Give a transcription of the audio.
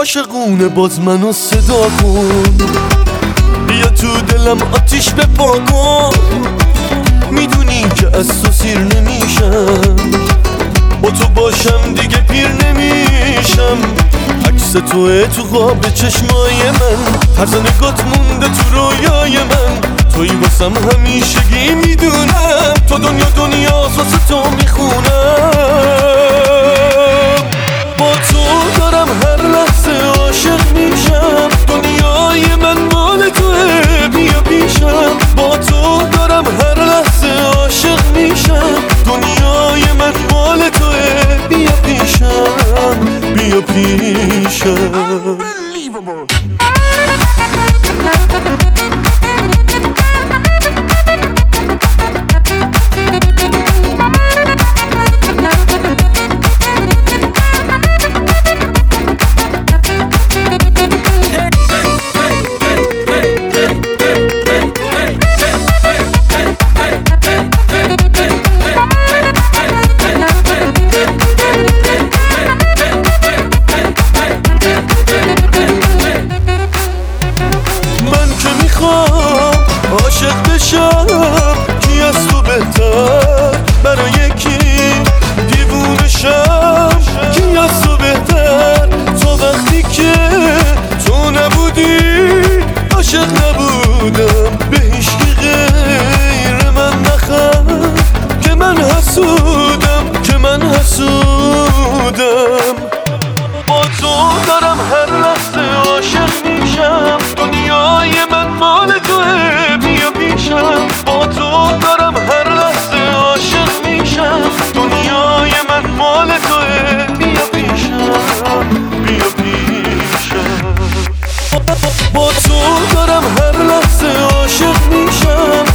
عاشقونه باز منو صدا کن، بیا تو دلم آتیش بپا کن. میدونی که از تو سیر نمیشم، با تو باشم دیگه پیر نمیشم. عکس توه تو خواب چشمای من، طرز نگات مونده تو رویای من. توی واسم همیشگی میدونم، تو دنیا واسه تو میخونم. با تو دارم هر لحظه عاشق میشم، دنیای من مال توه بیا پیشم. با تو دارم هر لحظه عاشق میشم، دنیای من مال توه بیا پیشم، بیا پیشم. عاشق بشم کی از تو بهتر، برای کی دیوونه شم کی از تو بهتر. تا وقتی که تو نبودی عاشق نبودم، به هیچکی غیر من نخند که من حسودم، که من حسودم. با تو دارم هر لحظه عاشق میشم، دنیای من مال توه بیا پیشم. با تو دارم هر لحظه عاشق میشم، دنیای من مال توه بیا پیشم، بیا پیشم. با تو دارم هر لحظه عاشق میشم،